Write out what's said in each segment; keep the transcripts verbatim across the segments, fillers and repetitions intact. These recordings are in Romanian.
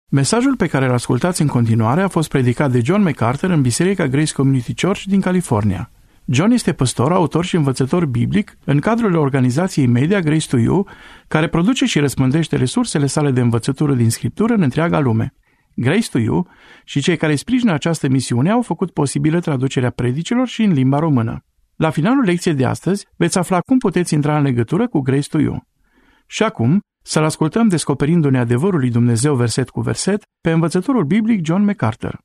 Mesajul pe care îl ascultați în continuare a fost predicat de John MacArthur în Biserica Grace Community Church din California. John este păstor, autor și învățător biblic în cadrul organizației media Grace to You, care produce și răspândește resursele sale de învățătură din Scriptură în întreaga lume. Grace to You și cei care sprijină această misiune au făcut posibilă traducerea predicilor și în limba română. La finalul lecției de astăzi veți afla cum puteți intra în legătură cu Grace to You. Și acum, să-l ascultăm descoperindu-ne adevărul lui Dumnezeu verset cu verset pe învățătorul biblic John MacArthur.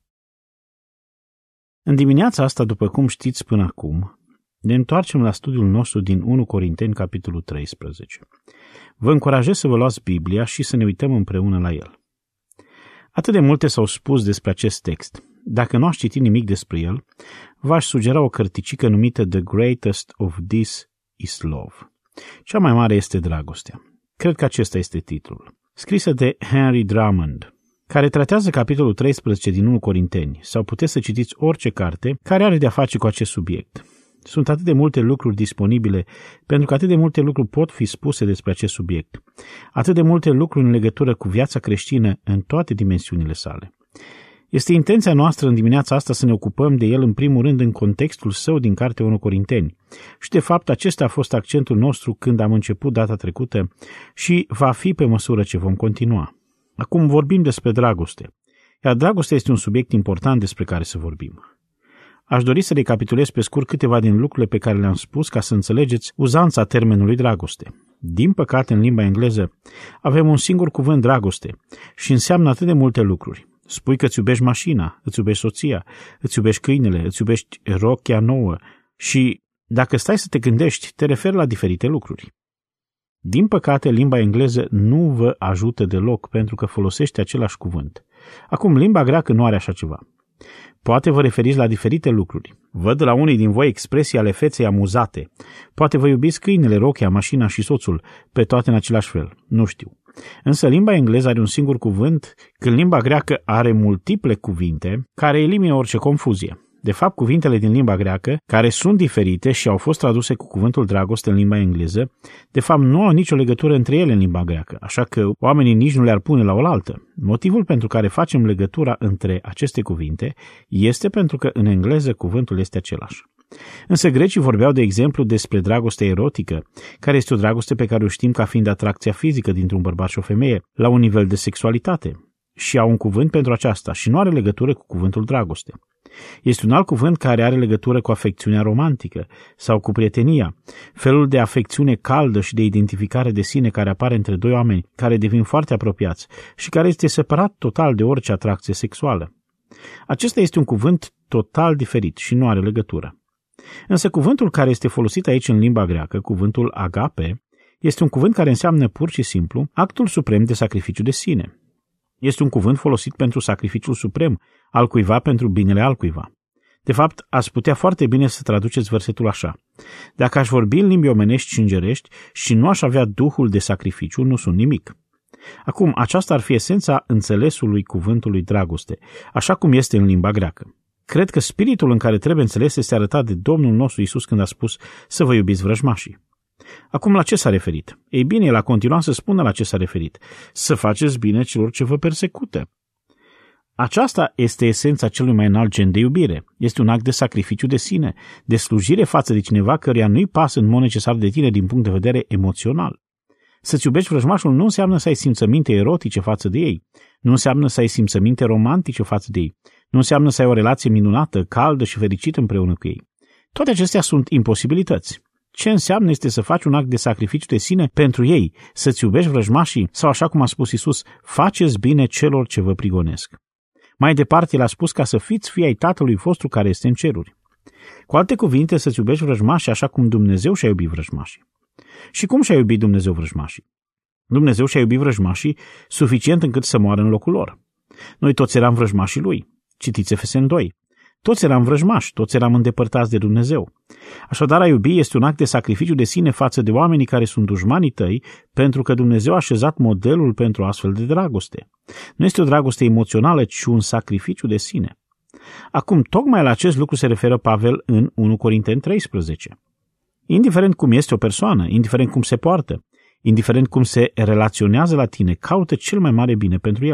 În dimineața asta, după cum știți până acum, ne întoarcem la studiul nostru din unu Corinteni, capitolul treisprezece. Vă încurajez să vă luați Biblia și să ne uităm împreună la el. Atât de multe s-au spus despre acest text. Dacă nu ați citit nimic despre el, v-aș sugera o cărticică numită The Greatest of This is Love. Cea mai mare este dragostea. Cred că acesta este titlul. Scrisă de Henry Drummond, care tratează capitolul treisprezece din unu Corinteni, sau puteți să citiți orice carte care are de-a face cu acest subiect. Sunt atât de multe lucruri disponibile, pentru că atât de multe lucruri pot fi spuse despre acest subiect. Atât de multe lucruri în legătură cu viața creștină în toate dimensiunile sale. Este intenția noastră în dimineața asta să ne ocupăm de el în primul rând în contextul său din cartea unu Corinteni. Și de fapt acesta a fost accentul nostru când am început data trecută și va fi pe măsură ce vom continua. Acum vorbim despre dragoste. Iar dragostea este un subiect important despre care să vorbim. Aș dori să recapitulez pe scurt câteva din lucrurile pe care le-am spus ca să înțelegeți uzanța termenului dragoste. Din păcate, în limba engleză avem un singur cuvânt dragoste și înseamnă atât de multe lucruri. Spui că îți iubești mașina, îți iubești soția, îți iubești câinele, îți iubești rochia nouă și, dacă stai să te gândești, te referi la diferite lucruri. Din păcate, limba engleză nu vă ajută deloc pentru că folosește același cuvânt. Acum, limba greacă nu are așa ceva. Poate vă referiți la diferite lucruri. Văd la unii din voi expresii ale feței amuzate. Poate vă iubiți câinele, rochia, mașina și soțul, pe toate în același fel. Nu știu. Însă limba engleză are un singur cuvânt, când limba greacă are multiple cuvinte care elimină orice confuzie. De fapt, cuvintele din limba greacă, care sunt diferite și au fost traduse cu cuvântul dragoste în limba engleză, de fapt nu au nicio legătură între ele în limba greacă, așa că oamenii nici nu le-ar pune la oaltă. Motivul pentru care facem legătura între aceste cuvinte este pentru că în engleză cuvântul este același. Însă grecii vorbeau de exemplu despre dragostea erotică, care este o dragoste pe care o știm ca fiind atracția fizică dintre un bărbat și o femeie, la un nivel de sexualitate. Și au un cuvânt pentru aceasta și nu are legătură cu cuvântul dragoste. Este un alt cuvânt care are legătură cu afecțiunea romantică sau cu prietenia, felul de afecțiune caldă și de identificare de sine care apare între doi oameni care devin foarte apropiați și care este separat total de orice atracție sexuală. Acesta este un cuvânt total diferit și nu are legătură. Însă cuvântul care este folosit aici în limba greacă, cuvântul agape, este un cuvânt care înseamnă pur și simplu actul suprem de sacrificiu de sine. Este un cuvânt folosit pentru sacrificiul suprem al cuiva pentru binele altcuiva. De fapt, ați putea foarte bine să traduceți versetul așa. Dacă aș vorbi în limbi omenești și îngerești și nu aș avea duhul de sacrificiu, nu sunt nimic. Acum, aceasta ar fi esența înțelesului cuvântului dragoste, așa cum este în limba greacă. Cred că spiritul în care trebuie înțeles este arătat de Domnul nostru Iisus când a spus să vă iubiți vrăjmașii. Acum, la ce s-a referit? Ei bine, el a continuat să spună la ce s-a referit. Să faceți bine celor ce vă persecută. Aceasta este esența celui mai înalt gen de iubire. Este un act de sacrificiu de sine, de slujire față de cineva căruia nu-i pasă în mod necesar de tine din punct de vedere emoțional. Să-ți iubești vrăjmașul nu înseamnă să ai simțăminte erotice față de ei. Nu înseamnă să ai simțăminte romantice față de ei. Nu înseamnă să ai o relație minunată, caldă și fericită împreună cu ei. Toate acestea sunt imposibilități. Ce înseamnă este să faci un act de sacrificiu de sine pentru ei, să-ți iubești vrăjmașii sau, așa cum a spus Iisus, faceți bine celor ce vă prigonesc. Mai departe, el a spus ca să fiți fii ai Tatălui vostru care este în ceruri. Cu alte cuvinte, să-ți iubești vrăjmașii așa cum Dumnezeu și-a iubit vrăjmașii. Și cum și-a iubit Dumnezeu vrăjmașii? Dumnezeu și-a iubit vrăjmașii suficient încât să moară în locul lor. Noi toți eram vrăjmașii lui. Citiți Efeseni doi. Toți eram vrăjmași, toți eram îndepărtați de Dumnezeu. Așadar, a iubi este un act de sacrificiu de sine față de oamenii care sunt dușmanii tăi, pentru că Dumnezeu a așezat modelul pentru astfel de dragoste. Nu este o dragoste emoțională, ci un sacrificiu de sine. Acum, tocmai la acest lucru se referă Pavel în unu Corinteni treisprezece. Indiferent cum este o persoană, indiferent cum se poartă, indiferent cum se relaționează la tine, caută cel mai mare bine pentru el.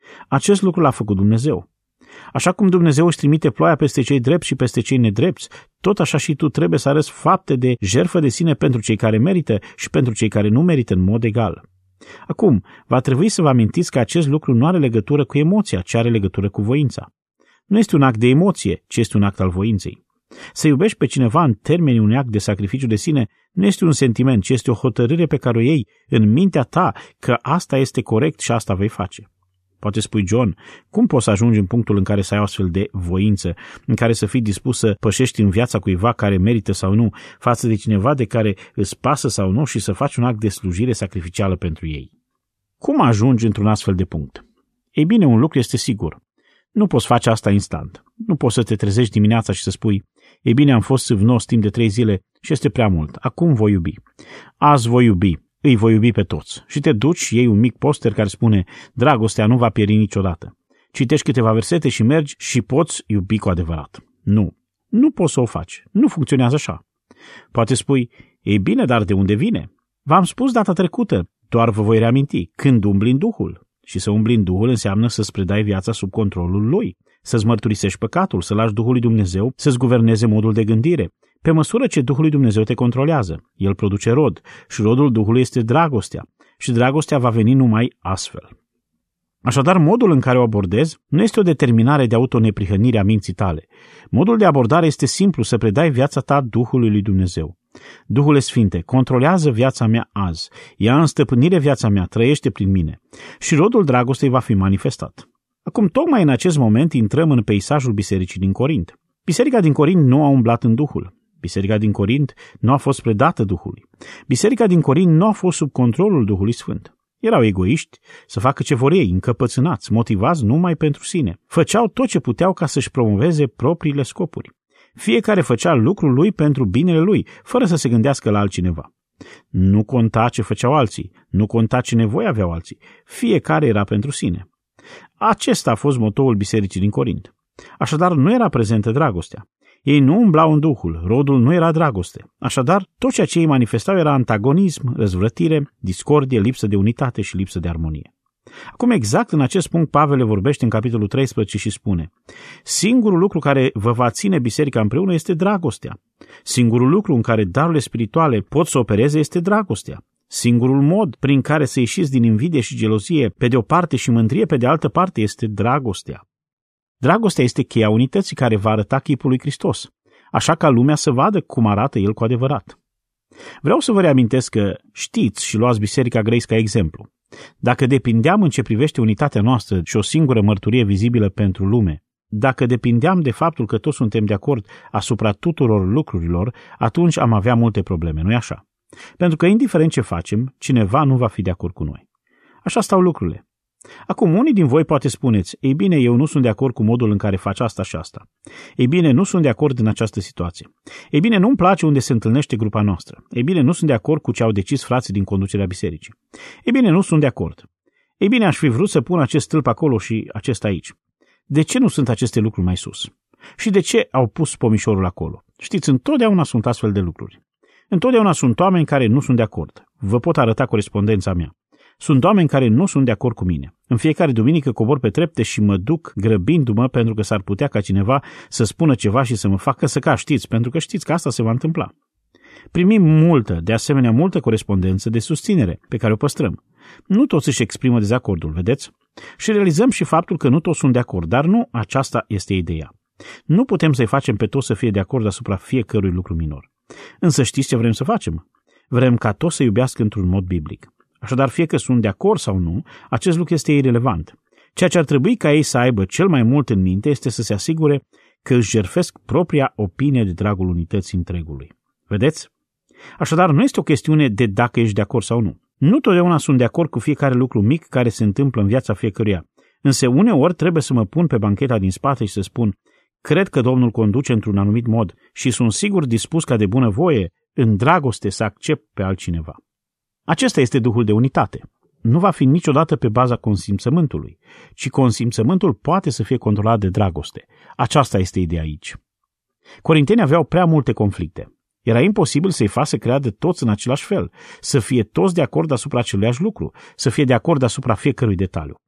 Acest lucru l-a făcut Dumnezeu. Așa cum Dumnezeu își trimite ploaia peste cei drepți și peste cei nedrepți, tot așa și tu trebuie să arăți fapte de jertfă de sine pentru cei care merită și pentru cei care nu merită în mod egal. Acum, va trebui să vă amintiți că acest lucru nu are legătură cu emoția, ci are legătură cu voința. Nu este un act de emoție, ci este un act al voinței. Să iubești pe cineva în termenii unui act de sacrificiu de sine nu este un sentiment, ci este o hotărâre pe care o iei în mintea ta că asta este corect și asta vei face. Poate spui, John, cum poți să ajungi în punctul în care să ai o astfel de voință, în care să fii dispus să pășești în viața cuiva care merită sau nu, față de cineva de care îți pasă sau nu și să faci un act de slujire sacrificială pentru ei? Cum ajungi într-un astfel de punct? Ei bine, un lucru este sigur. Nu poți face asta instant. Nu poți să te trezești dimineața și să spui, ei bine, am fost sâvnos timp de trei zile și este prea mult. Acum voi iubi. Azi voi iubi. Îi voi iubi pe toți. Și te duci și iei un mic poster care spune, dragostea nu va pieri niciodată. Citești câteva versete și mergi și poți iubi cu adevărat. Nu. Nu poți să o faci. Nu funcționează așa. Poate spui, ei bine, dar de unde vine? V-am spus data trecută, doar vă voi reaminti, când umbli în Duhul. Și să umbli în Duhul înseamnă să-ți predai viața sub controlul Lui, să-ți mărturisești păcatul, să lași Duhul lui Dumnezeu să-ți guverneze modul de gândire. Pe măsură ce Duhul lui Dumnezeu te controlează, El produce rod și rodul Duhului este dragostea și dragostea va veni numai astfel. Așadar, modul în care o abordezi nu este o determinare de autoneprihănire a minții tale. Modul de abordare este simplu, să predai viața ta Duhului lui Dumnezeu. Duhul Sfinte, controlează viața mea azi, ia în stăpânire viața mea, trăiește prin mine și rodul dragostei va fi manifestat. Acum, tocmai în acest moment intrăm în peisajul bisericii din Corint. Biserica din Corint nu a umblat în Duhul. Biserica din Corint nu a fost predată Duhului. Biserica din Corint nu a fost sub controlul Duhului Sfânt. Erau egoiști, să facă ce vor ei, încăpățânați, motivați numai pentru sine. Făceau tot ce puteau ca să-și promoveze propriile scopuri. Fiecare făcea lucrul lui pentru binele lui, fără să se gândească la altcineva. Nu conta ce făceau alții, nu conta ce nevoie aveau alții. Fiecare era pentru sine. Acesta a fost motoul bisericii din Corint. Așadar, nu era prezentă dragostea. Ei nu umblau în Duhul, rodul nu era dragoste. Așadar, tot ceea ce ei manifestau era antagonism, răzvrătire, discordie, lipsă de unitate și lipsă de armonie. Acum, exact în acest punct, Pavel le vorbește în capitolul treisprezece și spune: singurul lucru care vă va ține biserica împreună este dragostea. Singurul lucru în care darurile spirituale pot să opereze este dragostea. Singurul mod prin care să ieșiți din invidie și gelozie pe de o parte și mândrie pe de altă parte este dragostea. Dragostea este cheia unității care va arăta chipul lui Hristos, așa ca lumea să vadă cum arată El cu adevărat. Vreau să vă reamintesc că știți și luați Biserica Grace ca exemplu. Dacă depindeam în ce privește unitatea noastră și o singură mărturie vizibilă pentru lume, dacă depindeam de faptul că toți suntem de acord asupra tuturor lucrurilor, atunci am avea multe probleme, nu-i așa? Pentru că, indiferent ce facem, cineva nu va fi de acord cu noi. Așa stau lucrurile. Acum, unii din voi poate spuneți, ei bine, eu nu sunt de acord cu modul în care faci asta și asta. Ei bine, nu sunt de acord în această situație. Ei bine, nu-mi place unde se întâlnește grupa noastră. Ei bine, nu sunt de acord cu ce au decis frații din conducerea bisericii. Ei bine, nu sunt de acord. Ei bine, aș fi vrut să pun acest stâlp acolo și acesta aici. De ce nu sunt aceste lucruri mai sus? Și de ce au pus pomișorul acolo? Știți, întotdeauna sunt astfel de lucruri. Întotdeauna sunt oameni care nu sunt de acord. Vă pot arăta corespondența mea. Sunt oameni care nu sunt de acord cu mine. În fiecare duminică cobor pe trepte și mă duc grăbindu-mă pentru că s-ar putea ca cineva să spună ceva și să mă facă să ca știți, pentru că știți că asta se va întâmpla. Primim multă, de asemenea multă corespondență de susținere pe care o păstrăm. Nu toți își exprimă dezacordul, vedeți? Și realizăm și faptul că nu toți sunt de acord, dar nu aceasta este ideea. Nu putem să-i facem pe toți să fie de acord asupra fiecărui lucru minor. Însă știți ce vrem să facem? Vrem ca toți să iubească într-un mod biblic. Așadar, fie că sunt de acord sau nu, acest lucru este irelevant. Ceea ce ar trebui ca ei să aibă cel mai mult în minte este să se asigure că își jertfesc propria opinie de dragul unității întregului. Vedeți? Așadar, nu este o chestiune de dacă ești de acord sau nu. Nu totdeauna sunt de acord cu fiecare lucru mic care se întâmplă în viața fiecăruia. Însă uneori trebuie să mă pun pe bancheta din spate și să spun: cred că Domnul conduce într-un anumit mod și sunt sigur dispus ca de bunăvoie, în dragoste, să accept pe altcineva. Acesta este Duhul de unitate. Nu va fi niciodată pe baza consimțământului, ci consimțământul poate să fie controlat de dragoste. Aceasta este ideea aici. Corintenii aveau prea multe conflicte. Era imposibil să-i facă să creadă toți în același fel, să fie toți de acord asupra aceluiași lucru, să fie de acord asupra fiecărui detaliu.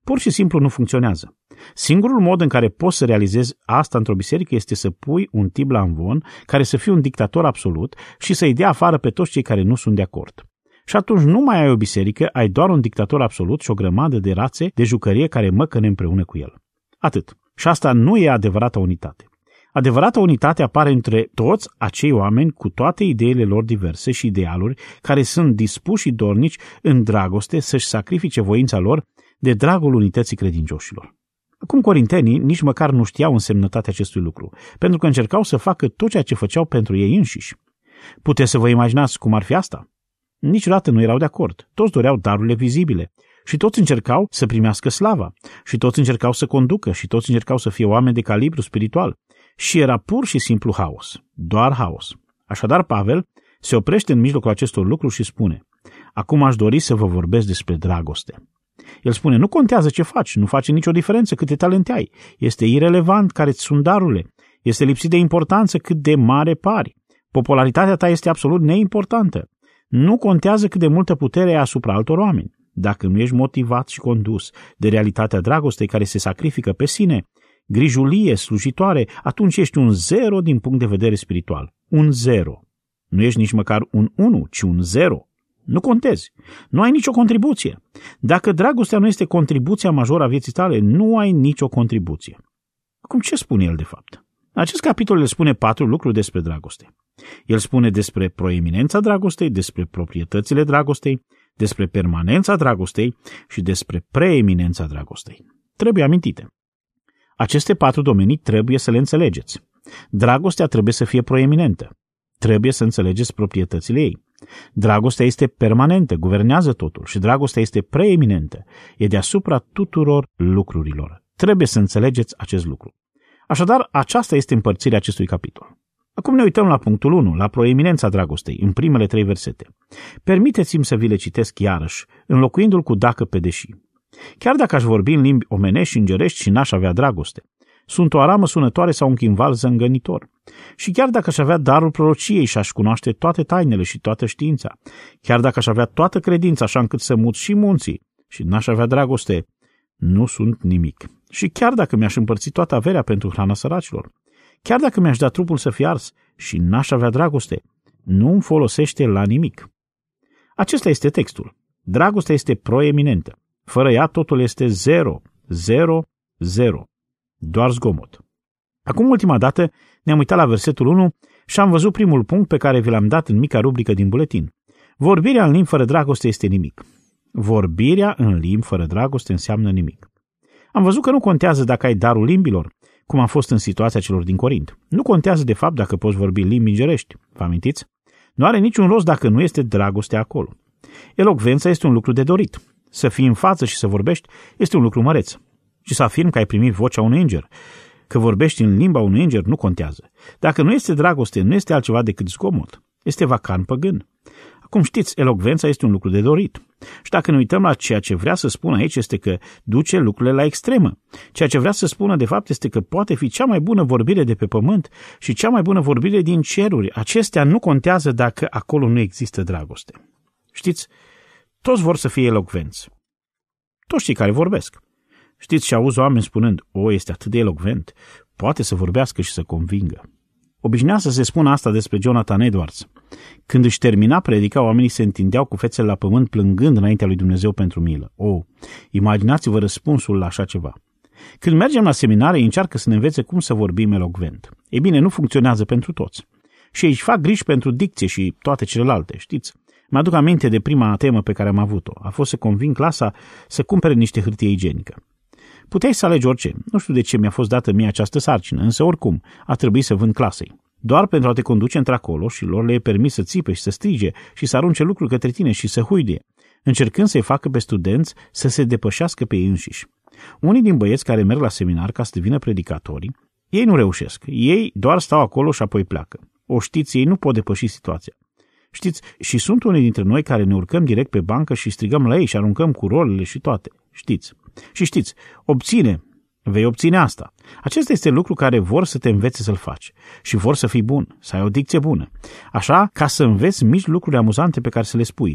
Pur și simplu nu funcționează. Singurul mod în care poți să realizezi asta într-o biserică este să pui un tip la amvon care să fie un dictator absolut și să-i dea afară pe toți cei care nu sunt de acord. Și atunci nu mai ai o biserică, ai doar un dictator absolut și o grămadă de rațe de jucărie care măcăne împreună cu el. Atât. Și asta nu e adevărata unitate. Adevărata unitate apare între toți acei oameni cu toate ideile lor diverse și idealuri care sunt dispuși și dornici în dragoste să-și sacrifice voința lor de dragul unității credincioșilor. Acum corintenii nici măcar nu știau însemnătatea acestui lucru, pentru că încercau să facă tot ceea ce făceau pentru ei înșiși. Puteți să vă imaginați cum ar fi asta? Niciodată nu erau de acord. Toți doreau darurile vizibile și toți încercau să primească slava și toți încercau să conducă și toți încercau să fie oameni de calibru spiritual. Și era pur și simplu haos. Doar haos. Așadar, Pavel se oprește în mijlocul acestor lucruri și spune: acum aș dori să vă vorbesc despre dragoste. El spune: nu contează ce faci, nu face nicio diferență câte talente ai. Este irelevant care-ți sunt darurile. Este lipsit de importanță cât de mare pari. Popularitatea ta este absolut neimportantă. Nu contează cât de multă putere ai asupra altor oameni. Dacă nu ești motivat și condus de realitatea dragostei care se sacrifică pe sine, grijulie, slujitoare, atunci ești un zero din punct de vedere spiritual. Un zero. Nu ești nici măcar un unu, ci un zero. Nu contezi. Nu ai nicio contribuție. Dacă dragostea nu este contribuția majoră a vieții tale, nu ai nicio contribuție. Acum, ce spune el de fapt? În acest capitol el spune patru lucruri despre dragoste. El spune despre proeminența dragostei, despre proprietățile dragostei, despre permanența dragostei și despre preeminența dragostei. Trebuie amintite. Aceste patru domenii trebuie să le înțelegeți. Dragostea trebuie să fie proeminentă. Trebuie să înțelegeți proprietățile ei. Dragostea este permanentă, guvernează totul și dragostea este preeminentă, e deasupra tuturor lucrurilor. Trebuie să înțelegeți acest lucru. Așadar, aceasta este împărțirea acestui capitol. Acum ne uităm la punctul unu, la proeminența dragostei, în primele trei versete. Permiteți-mi să vi le citesc iarăși, înlocuindu-l cu dacă pe deși. Chiar dacă aș vorbi în limbi omenești și îngerești și n-aș avea dragoste, sunt o aramă sunătoare sau un chimval zângănitor. Și chiar dacă aș avea darul prorociei și aș cunoaște toate tainele și toată știința, chiar dacă aș avea toată credința așa încât să mut și munții și n-aș avea dragoste, nu sunt nimic. Și chiar dacă mi-aș împărți toată averea pentru hrana săracilor, chiar dacă mi-aș da trupul să fie ars și n-aș avea dragoste, nu îmi folosește la nimic. Acesta este textul. Dragostea este proeminentă. Fără ea totul este zero, zero, zero. Doar zgomot. Acum, ultima dată, ne-am uitat la versetul unu și am văzut primul punct pe care vi l-am dat în mica rubrică din buletin. Vorbirea în limbi fără dragoste este nimic. Vorbirea în limbi fără dragoste înseamnă nimic. Am văzut că nu contează dacă ai darul limbilor, cum a fost în situația celor din Corint. Nu contează de fapt dacă poți vorbi limbi îngerești. Vă amintiți? Nu are niciun rost dacă nu este dragoste acolo. Elocvența este un lucru de dorit. Să fii în față și să vorbești este un lucru măreț. Și să afirmi că ai primit vocea unui înger. Că vorbești în limba unui înger nu contează. Dacă nu este dragoste, nu este altceva decât zgomot. Este vacan păgân. Acum știți, elocvența este un lucru de dorit. Și dacă ne uităm la ceea ce vrea să spună aici, este că duce lucrurile la extremă. Ceea ce vrea să spună de fapt este că poate fi cea mai bună vorbire de pe pământ și cea mai bună vorbire din ceruri. Acestea nu contează dacă acolo nu există dragoste. Știți, toți vor să fie elocvenți. Toți cei care vorbesc. Știți, și auzi oameni spunând: o, este atât de elocvent, poate să vorbească și să convingă. Obișnuia să se spună asta despre Jonathan Edwards. Când își termina predica, oamenii se întindeau cu fețele la pământ plângând înaintea lui Dumnezeu pentru milă. O, imaginați-vă răspunsul la așa ceva. Când mergem la seminare, încearcă să ne învețe cum să vorbim elocvent. Ei bine, nu funcționează pentru toți. Și își fac griji pentru dicție și toate celelalte, știți? Mă aduc aminte de prima temă pe care am avut-o. A fost să conving clasa să cumpere niște hârtie igienică. Puteai să alegi orice. Nu știu de ce mi-a fost dată mie această sarcină, însă oricum a trebuit să vând clasei. Doar pentru a te conduce într-acolo și lor le e permis să țipe și să strige și să arunce lucruri către tine și să huidie, încercând să-i facă pe studenți să se depășească pe ei înșiși. Unii din băieți care merg la seminar ca să devină predicatorii, ei nu reușesc. Ei doar stau acolo și apoi pleacă. O știți, ei nu pot depăși situația. Știți, și sunt unii dintre noi care ne urcăm direct pe bancă și strigăm la ei și aruncăm cu rolele și toate. Știți. Și știți, obține, vei obține asta. Acesta este lucru care vor să te învețe să-l faci. Și vor să fii bun, să ai o dicție bună. Așa ca să înveți mici lucruri amuzante pe care să le spui.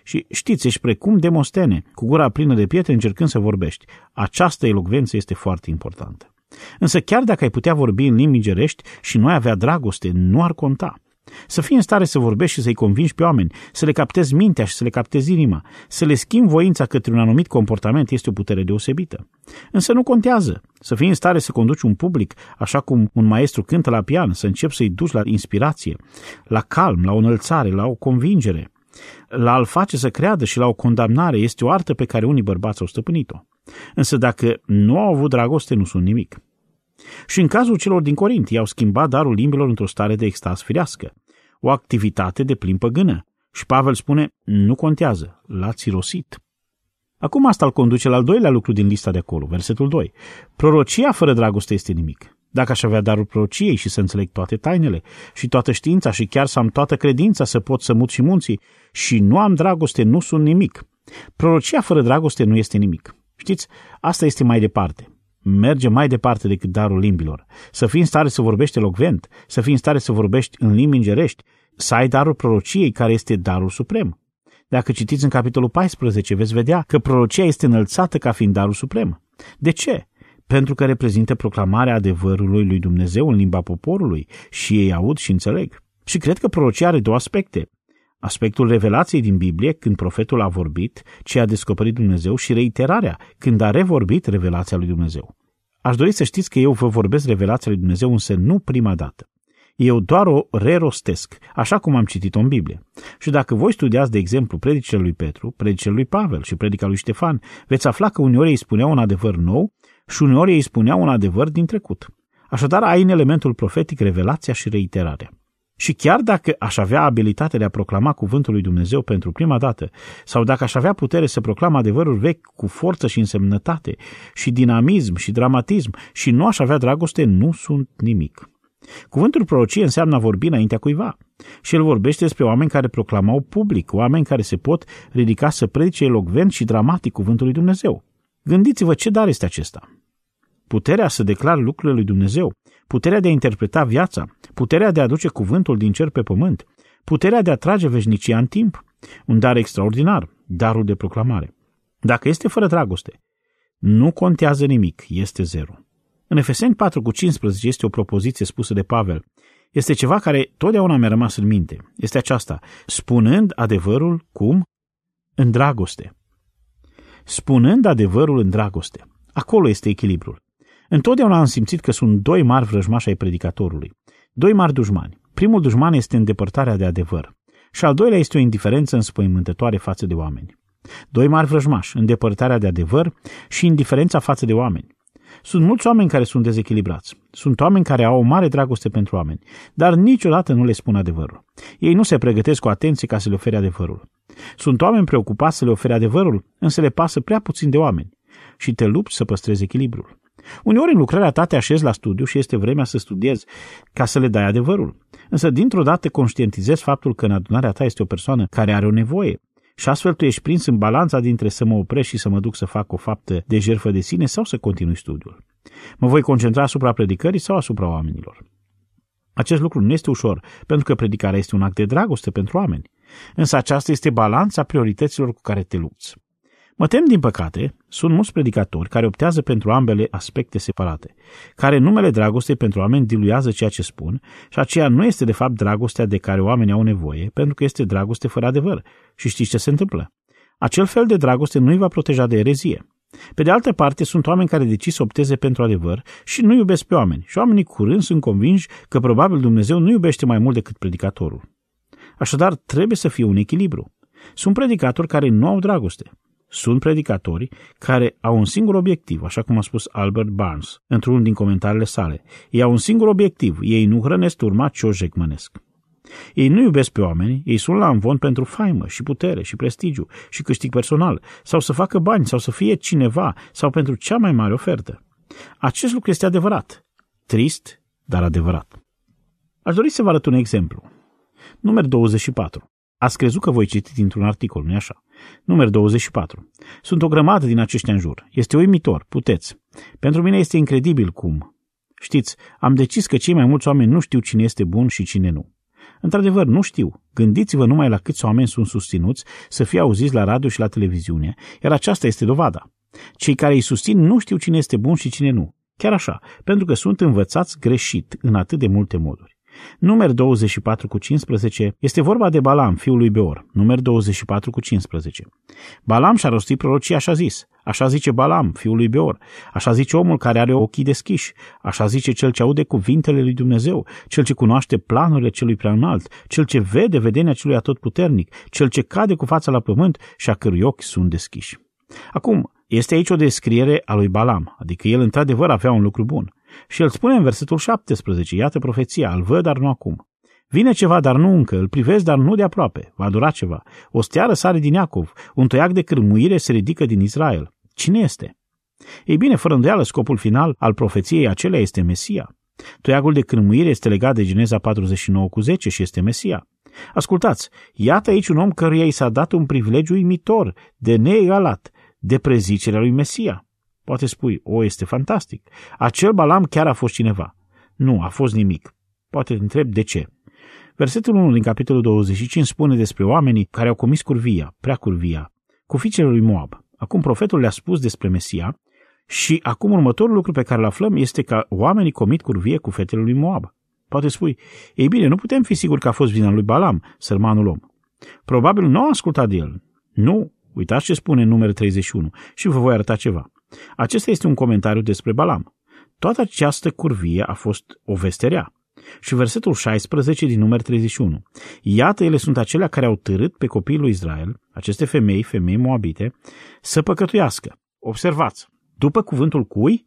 Și știți, ești precum Demostene, cu gura plină de pietre încercând să vorbești. Această elocvență este foarte importantă. Însă chiar dacă ai putea vorbi în limbi îngerești și nu ai avea dragoste, nu ar conta. Să fii în stare să vorbești și să-i convingi pe oameni, să le captezi mintea și să le captezi inima, să le schimbi voința către un anumit comportament este o putere deosebită. Însă nu contează. Să fii în stare să conduci un public, așa cum un maestru cântă la pian, să începi să-i duci la inspirație, la calm, la o înălțare, la o convingere, la a-l face să creadă și la o condamnare, este o artă pe care unii bărbați au stăpânit-o. Însă dacă nu au avut dragoste, nu sunt nimic. Și în cazul celor din Corint, i-au schimbat darul limbilor într-o stare de extaz firească, o activitate de plin păgână. Și Pavel spune, nu contează, l-ați irosit. Acum asta îl conduce la al doilea lucru din lista de acolo, versetul doi. Prorocia fără dragoste este nimic. Dacă aș avea darul prorociei și să înțeleg toate tainele și toată știința și chiar să am toată credința să pot să mut și munții și nu am dragoste, nu sunt nimic. Prorocia fără dragoste nu este nimic. Știți, asta este mai departe. Merge mai departe decât darul limbilor. Să fii în stare să vorbești elocvent, să fii în stare să vorbești în limbi îngerești, să ai darul prorociei, care este darul suprem. Dacă citiți în capitolul paisprezece, veți vedea că prorocia este înălțată ca fiind darul suprem. De ce? Pentru că reprezintă proclamarea adevărului lui Dumnezeu în limba poporului și ei aud și înțeleg. Și cred că prorocia are două aspecte. Aspectul revelației din Biblie, când profetul a vorbit ce a descoperit Dumnezeu, și reiterarea, când a revorbit revelația lui Dumnezeu. Aș dori să știți că eu vă vorbesc revelația lui Dumnezeu, însă nu prima dată. Eu doar o rerostesc, așa cum am citit-o în Biblie. Și dacă voi studiați, de exemplu, predicile lui Petru, predicile lui Pavel și predica lui Ștefan, veți afla că uneori ei spuneau un adevăr nou și uneori ei spuneau un adevăr din trecut. Așadar, ai în elementul profetic revelația și reiterarea. Și chiar dacă aș avea abilitatea de a proclama cuvântul lui Dumnezeu pentru prima dată, sau dacă aș avea putere să proclam adevărul vechi cu forță și însemnătate, și dinamism și dramatism, și nu aș avea dragoste, nu sunt nimic. Cuvântul prorocie înseamnă a vorbi înaintea cuiva. Și el vorbește despre oameni care proclamau public, oameni care se pot ridica să predice elocvent și dramatic cuvântul lui Dumnezeu. Gândiți-vă ce dar este acesta. Puterea să declare lucrurile lui Dumnezeu, puterea de a interpreta viața, puterea de a aduce cuvântul din cer pe pământ, puterea de a trage veșnicia în timp, un dar extraordinar, darul de proclamare. Dacă este fără dragoste, nu contează nimic, este zero. În Efeseni patru cu cincisprezece este o propoziție spusă de Pavel. Este ceva care totdeauna mi-a rămas în minte. Este aceasta, spunând adevărul cum? În dragoste. Spunând adevărul în dragoste. Acolo este echilibrul. Întotdeauna am simțit că sunt doi mari vrăjmași ai predicatorului. Doi mari dușmani. Primul dușman este îndepărtarea de adevăr. Și al doilea este o indiferență înspăimântătoare față de oameni. Doi mari vrăjmași, îndepărtarea de adevăr și indiferența față de oameni. Sunt mulți oameni care sunt dezechilibrați. Sunt oameni care au o mare dragoste pentru oameni, dar niciodată nu le spun adevărul. Ei nu se pregătesc cu atenție ca să le ofere adevărul. Sunt oameni preocupați să le ofere adevărul, însă le pasă prea puțin de oameni și te lupți să păstrezi echilibrul. Uneori în lucrarea ta te așezi la studiu și este vremea să studiezi ca să le dai adevărul. Însă dintr-o dată conștientizezi faptul că în adunarea ta este o persoană care are o nevoie și astfel tu ești prins în balanța dintre să mă opresc și să mă duc să fac o faptă de jertfă de sine sau să continui studiul. Mă voi concentra asupra predicării sau asupra oamenilor. Acest lucru nu este ușor, pentru că predicarea este un act de dragoste pentru oameni. Însă aceasta este balanța priorităților cu care te lupți. Mă tem, din păcate, sunt mulți predicatori care optează pentru ambele aspecte separate, care în numele dragostei pentru oameni diluează ceea ce spun și aceea nu este de fapt dragostea de care oamenii au nevoie, pentru că este dragoste fără adevăr. Și știți ce se întâmplă? Acel fel de dragoste nu îi va proteja de erezie. Pe de altă parte, sunt oameni care decid să opteze pentru adevăr și nu iubesc pe oameni și oamenii curând sunt convinși că probabil Dumnezeu nu iubește mai mult decât predicatorul. Așadar, trebuie să fie un echilibru. Sunt predicatori care nu au dragoste. Sunt predicatori care au un singur obiectiv, așa cum a spus Albert Barnes într-unul din comentariile sale. Ei au un singur obiectiv, ei nu hrănesc turma, ci o jecmănesc. Ei nu iubesc pe oameni, ei sunt la învon pentru faimă și putere și prestigiu și câștig personal, sau să facă bani, sau să fie cineva, sau pentru cea mai mare ofertă. Acest lucru este adevărat, trist, dar adevărat. Aș dori să vă arăt un exemplu. Numer douăzeci și patru. Ați crezut că voi citi dintr-un articol, nu-i așa? Numer douăzeci și patru. Sunt o grămadă din aceștia în jur. Este uimitor, puteți. Pentru mine este incredibil cum. Știți, am decis că cei mai mulți oameni nu știu cine este bun și cine nu. Într-adevăr, nu știu. Gândiți-vă numai la câți oameni sunt susținuți să fie auziți la radio și la televiziune, iar aceasta este dovada. Cei care îi susțin nu știu cine este bun și cine nu. Chiar așa, pentru că sunt învățați greșit în atât de multe moduri. Numeri douăzeci și patru cu cincisprezece este vorba de Balam, fiul lui Beor. Numeri douăzeci și patru cu cincisprezece. Balam și-a rostit prorocia, așa zis. Așa zice Balam, fiul lui Beor. Așa zice omul care are ochii deschiși. Așa zice cel ce aude cuvintele lui Dumnezeu, cel ce cunoaște planurile celui preaînalt, cel ce vede vedenia celui atotputernic, cel ce cade cu fața la pământ și a cărui ochi sunt deschiși. Acum, este aici o descriere a lui Balam, adică el într-adevăr avea un lucru bun. Și el spune în versetul șaptesprezece, iată profeția, îl văd, dar nu acum. Vine ceva, dar nu încă, îl privesc, dar nu de aproape. Va dura ceva. O steară sare din Iacov, un toiac de cârmuire se ridică din Israel. Cine este? Ei bine, fără îndoială, scopul final al profeției acelea este Mesia. Toiagul de cârmuire este legat de Geneza patruzeci și nouă cu zece și este Mesia. Ascultați, iată aici un om căruia i s-a dat un privilegiu uimitor, de neegalat, de prezicerea lui Mesia. Poate spui, o, este fantastic. Acel Balam chiar a fost cineva. Nu, a fost nimic. Poate te întreb de ce. Versetul unu din capitolul douăzeci și cinci spune despre oamenii care au comis curvia, prea curvia, cu fiicele lui Moab. Acum profetul le-a spus despre Mesia și acum următorul lucru pe care îl aflăm este că oamenii comit curvie cu fetele lui Moab. Poate spui, ei bine, nu putem fi siguri că a fost vina lui Balam, sărmanul om. Probabil nu a ascultat de el. Nu, uitați ce spune în Numeri treizeci și unu și vă voi arăta ceva. Acesta este un comentariu despre Balam. Toată această curvie a fost o veste rea. Și versetul șaisprezece din Numeri treizeci și unu. Iată, ele sunt acelea care au târât pe copiii lui Israel, aceste femei, femei moabite, să păcătuiască. Observați, după cuvântul cui?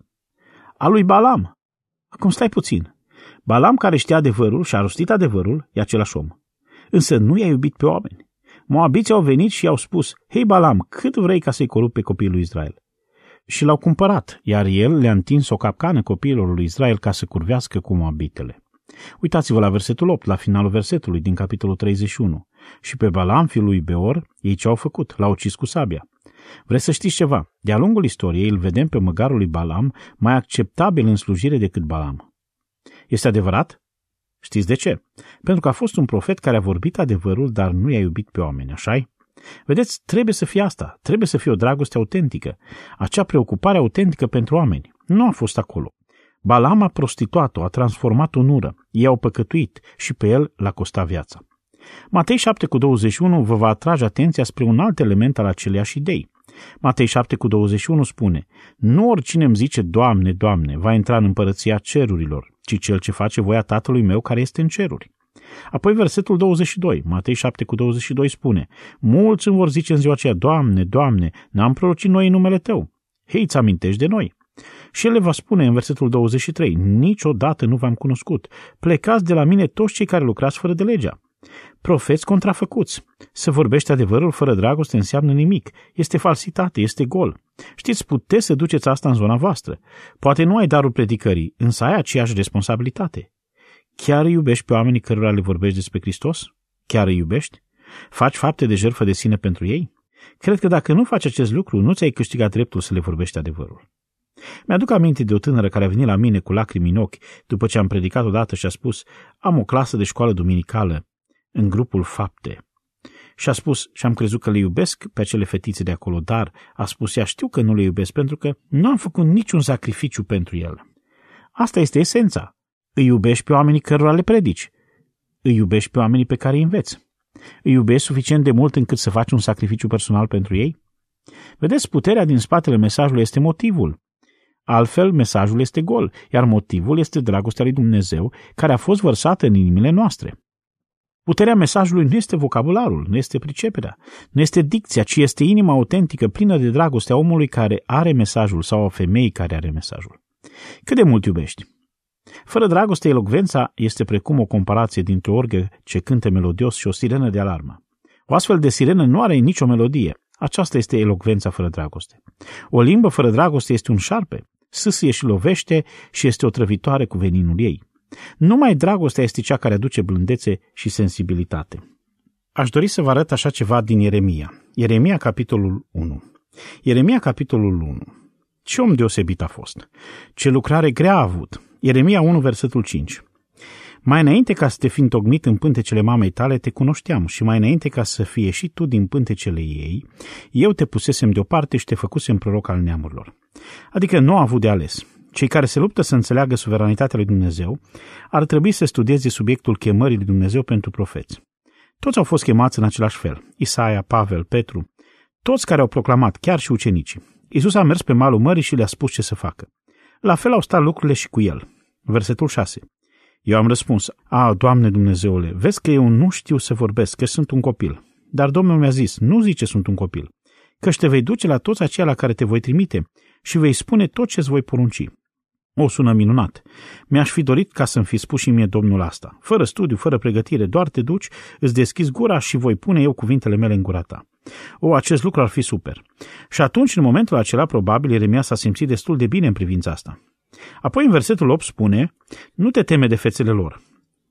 Al lui Balam. Acum stai puțin. Balam, care știa adevărul și a rostit adevărul, e același om. Însă nu i-a iubit pe oameni. Moabiții au venit și i-au spus, hei Balam, cât vrei ca să-i corupi pe copiii lui Israel? Și l-au cumpărat, iar el le-a întins o capcană copiilor lui Israel ca să curvească cu moabitele. Uitați-vă la versetul opt, la finalul versetului din capitolul treizeci și unu. Și pe Balam, fiul lui Beor, ei ce au făcut? L-au ucis cu sabia. Vreți să știți ceva? De-a lungul istoriei îl vedem pe măgarul lui Balam mai acceptabil în slujire decât Balam. Este adevărat? Știți de ce? Pentru că a fost un profet care a vorbit adevărul, dar nu i-a iubit pe oameni, așa-i? Vedeți, trebuie să fie asta, trebuie să fie o dragoste autentică, acea preocupare autentică pentru oameni. Nu a fost acolo. Balam a prostituat-o, a transformat-o în ură, ei au păcătuit și pe el l-a costat viața. Matei șapte cu douăzeci și unu vă va atrage atenția spre un alt element al aceleiași idei. Matei șapte cu douăzeci și unu spune, nu oricine îmi zice, Doamne, Doamne, va intra în împărăția cerurilor, ci cel ce face voia Tatălui meu care este în ceruri. Apoi versetul douăzeci și doi, Matei șapte cu douăzeci și doi spune, mulți îmi vor zice în ziua aceea, Doamne, Doamne, n-am prorocit noi în numele Tău. Hei, îți amintești de noi? Și el le va spune în versetul douăzeci și trei, niciodată nu v-am cunoscut, plecați de la mine toți cei care lucrați fără de legea. Profeți contrafăcuți. Să vorbești adevărul fără dragoste înseamnă nimic. Este falsitate, este gol. Știți, puteți să duceți asta în zona voastră. Poate nu ai darul predicării, însă ai aceeași responsabilitate. Chiar îi iubești pe oamenii cărora le vorbești despre Hristos? Chiar îi iubești? Faci fapte de jertfă de sine pentru ei? Cred că dacă nu faci acest lucru, nu ți-ai câștigat dreptul să le vorbești adevărul. Mi-aduc aminte de o tânără care a venit la mine cu lacrimi în ochi după ce am predicat odată și a spus, am o clasă de școală duminicală în grupul Fapte. Și a spus, și am crezut că le iubesc pe acele fetițe de acolo, dar a spus, ea, știu că nu le iubesc pentru că nu am făcut niciun sacrificiu pentru el. Asta este esența. Îi iubești pe oamenii cărora le predici. Îi iubești pe oamenii pe care îi înveți. Îi iubești suficient de mult încât să faci un sacrificiu personal pentru ei? Vedeți, puterea din spatele mesajului este motivul. Altfel, mesajul este gol, iar motivul este dragostea lui Dumnezeu care a fost vărsată în inimile noastre. Puterea mesajului nu este vocabularul, nu este priceperea, nu este dicția, ci este inima autentică, plină de dragoste a omului care are mesajul sau a femeii care are mesajul. Cât de mult iubești? Fără dragoste, elocvența este precum o comparație dintre o orgă ce cântă melodios și o sirenă de alarmă. O astfel de sirenă nu are nicio melodie. Aceasta este elocvența fără dragoste. O limbă fără dragoste este un șarpe, sâsâie și lovește și este o trăvitoare cu veninul ei. Numai dragostea este cea care aduce blândețe și sensibilitate. Aș dori să vă arăt așa ceva din Ieremia. Ieremia, capitolul unu. Ieremia, capitolul unu. Ce om deosebit a fost! Ce lucrare grea a avut! Ieremia unu, versetul cinci. Mai înainte ca să te fi întocmit în pântecele mamei tale, te cunoșteam și mai înainte ca să fie și tu din pântecele ei, eu te pusesem deoparte și te făcusem proroc al neamurilor. Adică nu a avut de ales. Cei care se luptă să înțeleagă suveranitatea lui Dumnezeu ar trebui să studieze subiectul chemării lui Dumnezeu pentru profeți. Toți au fost chemați în același fel. Isaia, Pavel, Petru, toți care au proclamat, chiar și ucenicii. Iisus a mers pe malul mării și le-a spus ce să facă. La fel au stat lucrurile și cu el. Versetul șase. Eu am răspuns, a, Doamne Dumnezeule, vezi că eu nu știu să vorbesc, că sunt un copil. Dar Domnul mi-a zis, nu zice sunt un copil, căci te vei duce la toți aceia la care te voi trimite și vei spune tot ce îți voi porunci. O, sună minunat. Mi-aș fi dorit ca să-mi fi spus și mie Domnul asta. Fără studiu, fără pregătire, doar te duci, îți deschizi gura și voi pune eu cuvintele mele în gura ta. O, acest lucru ar fi super. Și atunci, în momentul acela, probabil, Ieremia s-a simțit destul de bine în privința asta. Apoi, în versetul opt spune, nu te teme de fețele lor.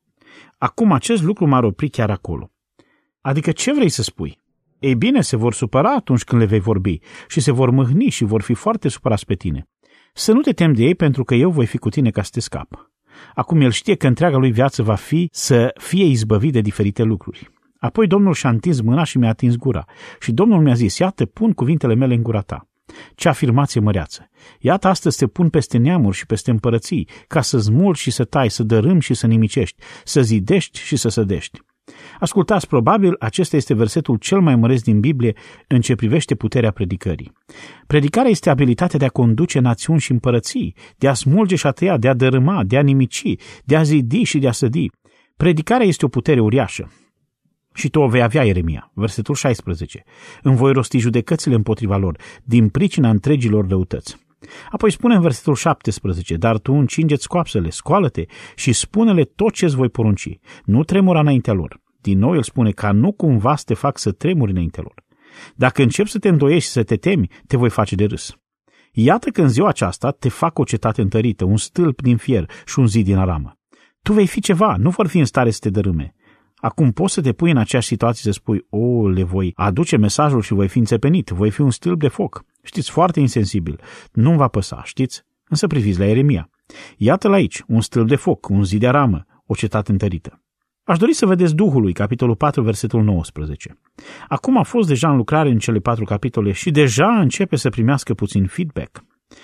Acum, acest lucru m-ar opri chiar acolo. Adică ce vrei să spui? Ei bine, se vor supăra atunci când le vei vorbi și se vor mâhni și vor fi foarte supărați pe tine. Să nu te temi de ei pentru că eu voi fi cu tine ca să te scap. Acum el știe că întreaga lui viață va fi să fie izbăvit de diferite lucruri. Apoi Domnul și-a întins mâna și mi-a atins gura și Domnul mi-a zis, iată, pun cuvintele mele în gura ta. Ce afirmație măreață! Iată, astăzi te pun peste neamuri și peste împărății, ca să smulgi și să tai, să dărâmi și să nimicești, să zidești și să sădești. Ascultați, probabil acesta este versetul cel mai măreț din Biblie în ce privește puterea predicării. Predicarea este abilitatea de a conduce națiuni și împărății, de a smulge și a tăia, de a dărâma, de a nimici, de a zidi și de a sădi. Predicarea este o putere uriașă. Și tu o vei avea, Ieremia, versetul șaisprezece. Îmi voi rosti judecățile împotriva lor, din pricina întregilor răutăți. Apoi spune în versetul șaptesprezece, dar tu încinge-ți coapsele, scoală-te și spune-le tot ce îți voi porunci. Nu tremura înaintea lor. Din nou el spune ca nu cumva să te fac să tremuri înaintea lor. Dacă începi să te îndoiești și să te temi, te voi face de râs. Iată că în ziua aceasta te fac o cetate întărită, un stâlp din fier și un zid din aramă. Tu vei fi ceva, nu vor fi în stare să te dărâme. Acum poți să te pui în aceeași situație să spui, o, le voi aduce mesajul și voi fi înțepenit, voi fi un stâlp de foc. Știți, foarte insensibil, nu-mi va păsa, știți? Însă priviți la Ieremia. Iată-l aici, un stâlp de foc, un zid de aramă, o cetate întărită. Aș dori să vedeți Duhului, capitolul patru, versetul nouăsprezece. Acum a fost deja în lucrare în cele patru capitole și deja începe să primească puțin feedback.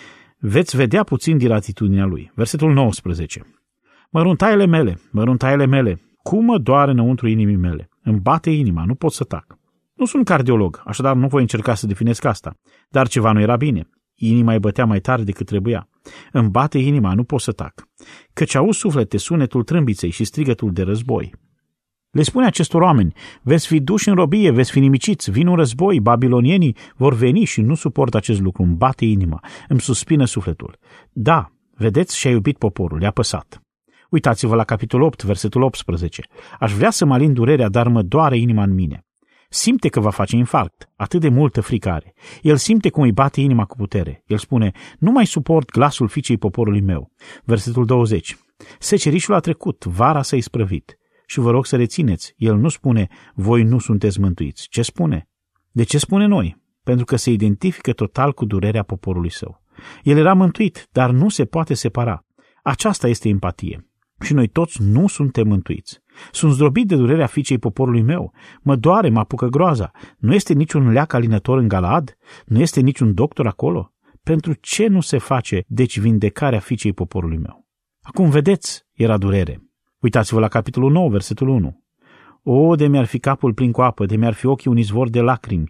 Veți vedea puțin din atitudinea lui. Versetul nouăsprezece. Măruntaiele mele, măruntaiele mele, cum mă doare înăuntru inimii mele. Îmi bate inima, nu pot să tac. Nu sunt cardiolog, așadar nu voi încerca să definesc asta, dar ceva nu era bine. Inima îi bătea mai tare decât trebuia. Îmi bate inima, nu pot să tac. Căci auzi suflete sunetul trâmbiței și strigătul de război. Le spune acestor oameni, veți fi duși în robie, veți fi nimiciți, vin un război, babilonienii vor veni și nu suport acest lucru, îmi bate inima, îmi suspină sufletul. Da, vedeți, și-a iubit poporul, i-a păsat. Uitați-vă la capitolul opt, versetul optsprezece. Aș vrea să mă alin durerea, dar mă doare inima în mine. Simte că va face infarct, atât de multă frică are. El simte cum îi bate inima cu putere. El spune, nu mai suport glasul fiicei poporului meu. Versetul douăzeci. Secerișul a trecut, vara s-a isprăvit. Și vă rog să rețineți, el nu spune, voi nu sunteți mântuiți. Ce spune? De ce spune noi? Pentru că se identifică total cu durerea poporului său. El era mântuit, dar nu se poate separa. Aceasta este empatie. Și noi toți nu suntem mântuiți. Sunt zdrobit de durerea fiicei poporului meu. Mă doare, mă apucă groaza. Nu este niciun leac alinător în Galaad? Nu este niciun doctor acolo? Pentru ce nu se face, deci, vindecarea fiicei poporului meu? Acum vedeți, era durere. Uitați-vă la capitolul nouă, versetul unu. O, de mi-ar fi capul plin cu apă, de mi-ar fi ochii un izvor de lacrimi.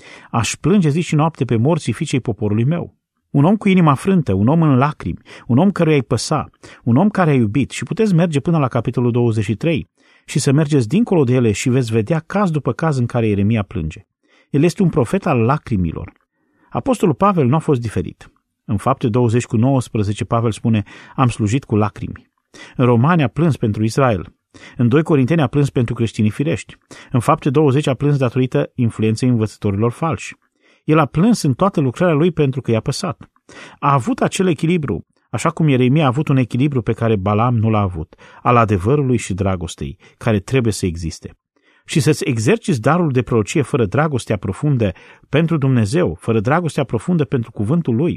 Aș plânge zi și noapte pe morții fiicei poporului meu. Un om cu inima frântă, un om în lacrimi, un om căruia îi păsa, un om care a iubit și puteți merge până la capitolul douăzeci și trei și să mergeți dincolo de ele și veți vedea caz după caz în care Ieremia plânge. El este un profet al lacrimilor. Apostolul Pavel nu a fost diferit. În Fapte douăzeci cu nouăsprezece Pavel spune, am slujit cu lacrimi. În Romani a plâns pentru Israel. În doi Corinteni a plâns pentru creștinii firești. În Fapte douăzeci a plâns datorită influenței învățătorilor falși. El a plâns în toată lucrarea lui pentru că i-a păsat. A avut acel echilibru, așa cum Ieremia a avut un echilibru pe care Balaam nu l-a avut, al adevărului și dragostei, care trebuie să existe. Și să-ți exerciți darul de prorocie fără dragostea profundă pentru Dumnezeu, fără dragostea profundă pentru cuvântul lui,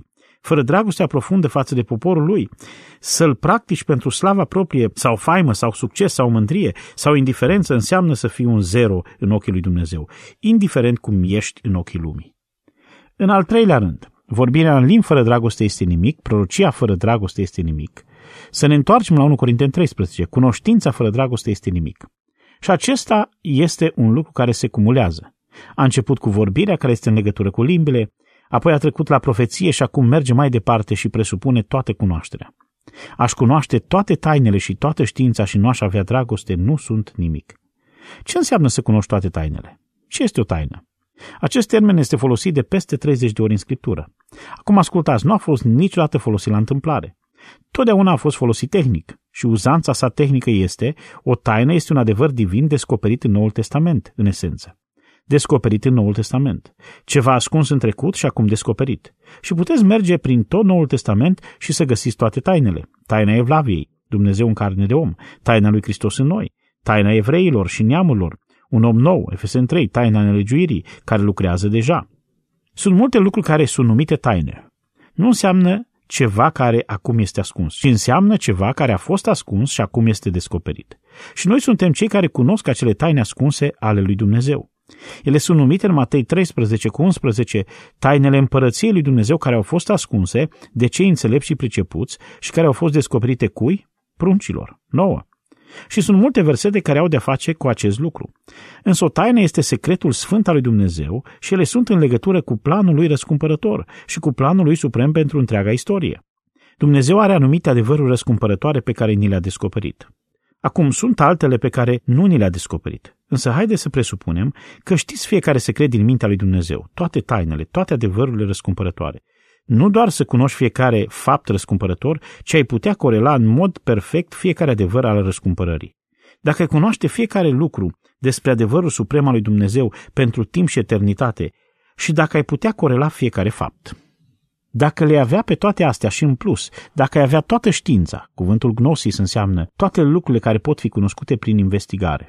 fără dragostea profundă față de poporul lui, să-l practici pentru slava proprie sau faimă sau succes sau mândrie sau indiferență, înseamnă să fii un zero în ochii lui Dumnezeu, indiferent cum ești în ochii lumii. În al treilea rând, vorbirea în limbi fără dragoste este nimic, prorocia fără dragoste este nimic. Să ne întoarcem la unu Corinteni treisprezece, cunoștința fără dragoste este nimic. Și acesta este un lucru care se cumulează. A început cu vorbirea, care este în legătură cu limbile, apoi a trecut la profeție și acum merge mai departe și presupune toată cunoașterea. Aș cunoaște toate tainele și toată știința și nu aș avea dragoste nu sunt nimic. Ce înseamnă să cunoști toate tainele? Ce este o taină? Acest termen este folosit de peste treizeci de ori în Scriptură. Acum ascultați, nu a fost niciodată folosit la întâmplare. Totdeauna a fost folosit tehnic și uzanța sa tehnică este, o taină este un adevăr divin descoperit în Noul Testament, în esență. Descoperit în Noul Testament. Ceva ascuns în trecut și acum descoperit. Și puteți merge prin tot Noul Testament și să găsiți toate tainele. Taina Evlaviei, Dumnezeu în carne de om, taina lui Hristos în noi, taina evreilor și neamurilor, un om nou, Efeseni trei, taina nelegiuirii, care lucrează deja. Sunt multe lucruri care sunt numite taine. Nu înseamnă ceva care acum este ascuns, ci înseamnă ceva care a fost ascuns și acum este descoperit. Și noi suntem cei care cunosc acele taine ascunse ale lui Dumnezeu. Ele sunt numite în Matei treisprezece cu unsprezece tainele împărăției lui Dumnezeu care au fost ascunse de cei înțelepți și pricepuți și care au fost descoperite cui? Pruncilor, nouă. Și sunt multe versete care au de-a face cu acest lucru. Însă o taină este secretul sfânt al lui Dumnezeu și ele sunt în legătură cu planul lui răscumpărător și cu planul lui suprem pentru întreaga istorie. Dumnezeu are anumite adevăruri răscumpărătoare pe care ni le-a descoperit. Acum sunt altele pe care nu ni le-a descoperit. Însă haide să presupunem că știți fiecare secret din mintea lui Dumnezeu, toate tainele, toate adevărurile răscumpărătoare. Nu doar să cunoști fiecare fapt răscumpărător, ci ai putea corela în mod perfect fiecare adevăr al răscumpărării. Dacă cunoaște fiecare lucru despre adevărul suprem al lui Dumnezeu pentru timp și eternitate și dacă ai putea corela fiecare fapt. Dacă le avea pe toate astea și în plus, dacă ai avea toată știința, cuvântul gnosis înseamnă toate lucrurile care pot fi cunoscute prin investigare.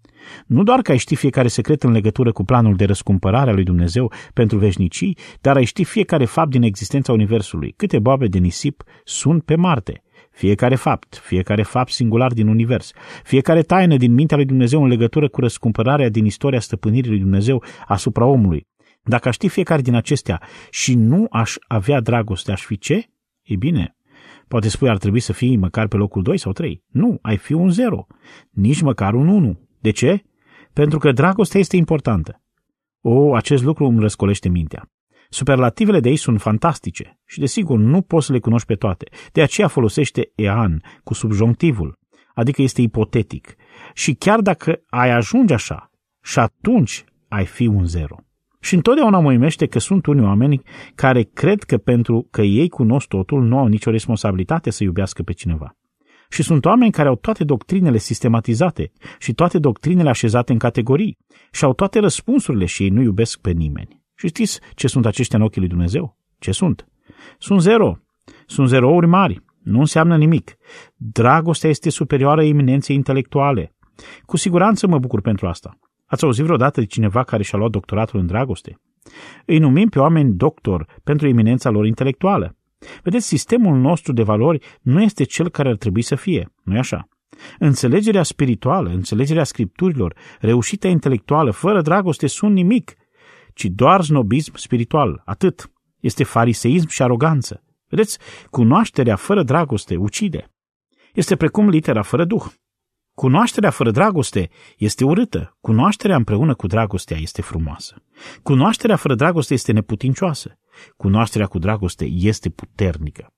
Nu doar că ai ști fiecare secret în legătură cu planul de răscumpărare a lui Dumnezeu pentru veșnicii, dar ai ști fiecare fapt din existența Universului, câte boabe de nisip sunt pe Marte. Fiecare fapt, fiecare fapt singular din univers, fiecare taină din mintea lui Dumnezeu în legătură cu răscumpărarea din istoria stăpânirii lui Dumnezeu asupra omului. Dacă aș ști fiecare din acestea și nu aș avea dragoste, aș fi ce? E bine, poate spui ar trebui să fii măcar pe locul doi sau trei. Nu, ai fi un zero, nici măcar un unu. De ce? Pentru că dragostea este importantă. O, acest lucru îmi răscolește mintea. Superlativele de aici sunt fantastice și, desigur, nu poți să le cunoști pe toate. De aceea folosește ean cu subjonctivul, adică este ipotetic. Și chiar dacă ai ajunge așa, și atunci ai fi un zero. Și întotdeauna mă uimește că sunt unii oameni care cred că pentru că ei cunosc totul, nu au nicio responsabilitate să iubească pe cineva. Și sunt oameni care au toate doctrinele sistematizate și toate doctrinele așezate în categorii și au toate răspunsurile și ei nu iubesc pe nimeni. Și știți ce sunt aceștia în ochii lui Dumnezeu? Ce sunt? Sunt zero. Sunt zerouri mari. Nu înseamnă nimic. Dragostea este superioară eminenței intelectuale. Cu siguranță mă bucur pentru asta. Ați auzit vreodată de cineva care și-a luat doctoratul în dragoste? Îi numim pe oameni doctor pentru eminența lor intelectuală. Vedeți, sistemul nostru de valori nu este cel care ar trebui să fie, nu-i așa? Înțelegerea spirituală, înțelegerea scripturilor, reușita intelectuală, fără dragoste sunt nimic, ci doar snobism spiritual, atât. Este fariseism și aroganță. Vedeți, cunoașterea fără dragoste ucide. Este precum litera fără duh. Cunoașterea fără dragoste este urâtă. Cunoașterea împreună cu dragostea este frumoasă. Cunoașterea fără dragoste este neputincioasă. Cunoașterea cu dragoste este puternică.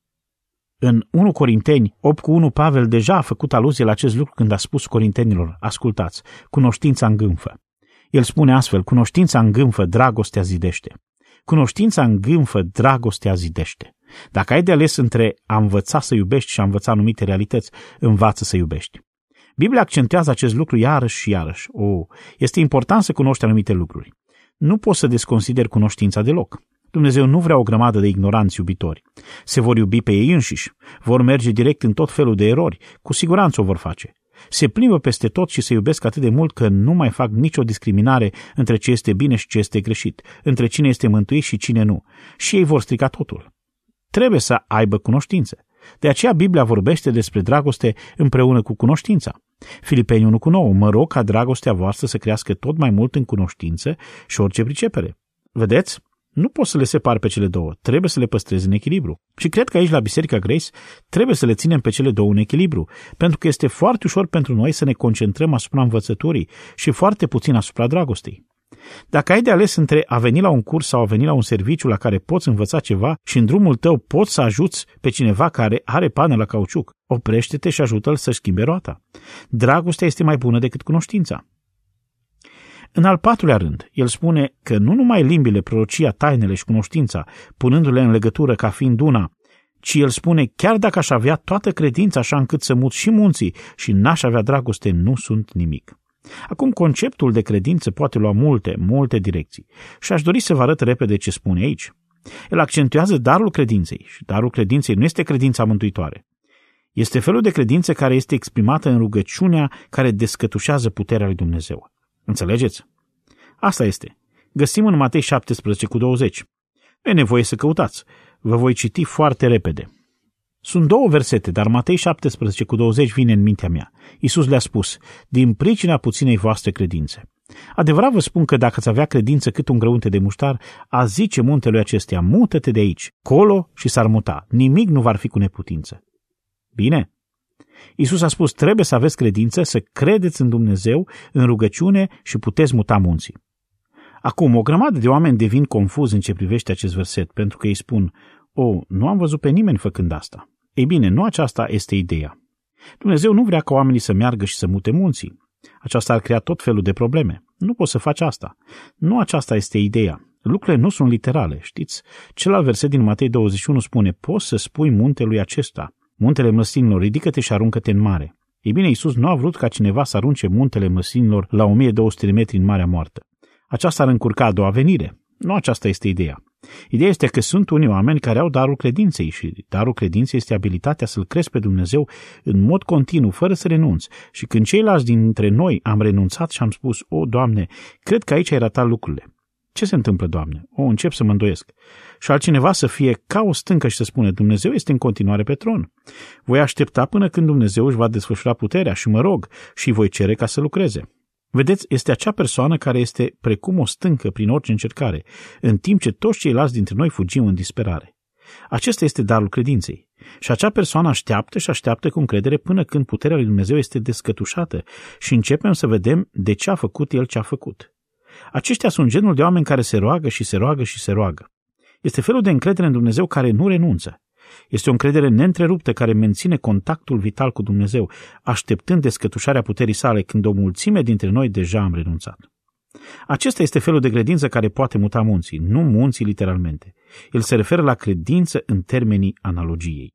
În unu Corinteni opt cu unu, Pavel deja a făcut aluzie la acest lucru când a spus corintenilor, ascultați, cunoștința îngânfă. El spune astfel, cunoștința îngânfă, dragostea zidește. Cunoștința îngânfă, dragostea zidește. Dacă ai de ales între a învăța să iubești și a învăța anumite realități, învață să iubești. Biblia accentuează acest lucru iarăși și iarăși. O, este important să cunoști anumite lucruri. Nu poți să desconsideri cunoștința deloc. Dumnezeu nu vrea o grămadă de ignoranți iubitori. Se vor iubi pe ei înșiși, vor merge direct în tot felul de erori, cu siguranță o vor face. Se plimbă peste tot și se iubesc atât de mult că nu mai fac nicio discriminare între ce este bine și ce este greșit, între cine este mântuit și cine nu. Și ei vor strica totul. trebuie să aibă cunoștințe. De aceea Biblia vorbește despre dragoste împreună cu cunoștința. Filipeni unu cu nouă, mă rog ca dragostea voastră să crească tot mai mult în cunoștință și orice pricepere. Vedeți? Nu poți să le separi pe cele două, trebuie să le păstrezi în echilibru. Și cred că aici la Biserica Grace trebuie să le ținem pe cele două în echilibru, pentru că este foarte ușor pentru noi să ne concentrăm asupra învățăturii și foarte puțin asupra dragostei. Dacă ai de ales între a veni la un curs sau a veni la un serviciu la care poți învăța ceva și în drumul tău poți să ajuți pe cineva care are pană la cauciuc, oprește-te și ajută-l să-și schimbe roata. Dragostea este mai bună decât cunoștința. În al patrulea rând, el spune că nu numai limbile, prorocia, tainele și cunoștința, punându-le în legătură ca fiind una, ci el spune, chiar dacă aș avea toată credința așa încât să mut și munții și n-aș avea dragoste, nu sunt nimic. Acum, conceptul de credință poate lua multe, multe direcții și aș dori să vă arăt repede ce spune aici. El accentuează darul credinței și darul credinței nu este credința mântuitoare. Este felul de credință care este exprimată în rugăciunea care descătușează puterea lui Dumnezeu. Înțelegeți? Asta este. Găsim în Matei șaptesprezece cu douăzeci. Nu e nevoie să căutați. Vă voi citi foarte repede. Sunt două versete, dar Matei șaptesprezece cu douăzeci vine în mintea mea. Iisus le-a spus, din pricina puținei voastre credințe. Adevărat vă spun că dacă ați avea credință cât un grăunte de muștar, a zice muntelui acesteia, mută-te de aici, colo și s-ar muta. Nimic nu va fi cu neputință. Bine? Iisus a spus, trebuie să aveți credință, să credeți în Dumnezeu, în rugăciune și puteți muta munții. Acum, o grămadă de oameni devin confuzi în ce privește acest verset, pentru că ei spun, o, nu am văzut pe nimeni făcând asta. Ei bine, nu aceasta este ideea. Dumnezeu nu vrea ca oamenii să meargă și să mute munții. Aceasta ar crea tot felul de probleme. Nu poți să faci asta. Nu aceasta este ideea. Lucrurile nu sunt literale, știți? Celălalt verset din Matei douăzeci și unu spune, poți să spui muntelui acesta, muntele mlăstinilor, ridică-te și aruncă-te în mare. Ei bine, Iisus nu a vrut ca cineva să arunce muntele mlăstinilor la o mie două sute de metri în Marea Moartă. Aceasta ar încurca a doua venire. Nu aceasta este ideea. Ideea este că sunt unii oameni care au darul credinței și darul credinței este abilitatea să-L crezi pe Dumnezeu în mod continuu, fără să renunți. Și când ceilalți dintre noi am renunțat și am spus, o, Doamne, cred că aici ai ratat lucrurile. Ce se întâmplă, Doamne? O, încep să mă îndoiesc. Și altcineva să fie ca o stâncă și să spună, Dumnezeu este în continuare pe tron. Voi aștepta până când Dumnezeu își va desfășura puterea și mă rog și voi cere ca să lucreze. Vedeți, este acea persoană care este precum o stâncă prin orice încercare, în timp ce toți ceilalți dintre noi fugim în disperare. Acesta este darul credinței. Și acea persoană așteaptă și așteaptă cu încredere până când puterea lui Dumnezeu este descătușată și începem să vedem de ce a făcut El ce a făcut. Aceștia sunt genul de oameni care se roagă și se roagă și se roagă. Este felul de încredere în Dumnezeu care nu renunță. Este o încredere neîntreruptă care menține contactul vital cu Dumnezeu, așteptând descătușarea puterii sale când o mulțime dintre noi deja am renunțat. Acesta este felul de credință care poate muta munții, nu munții literalmente. El se referă la credință în termenii analogiei.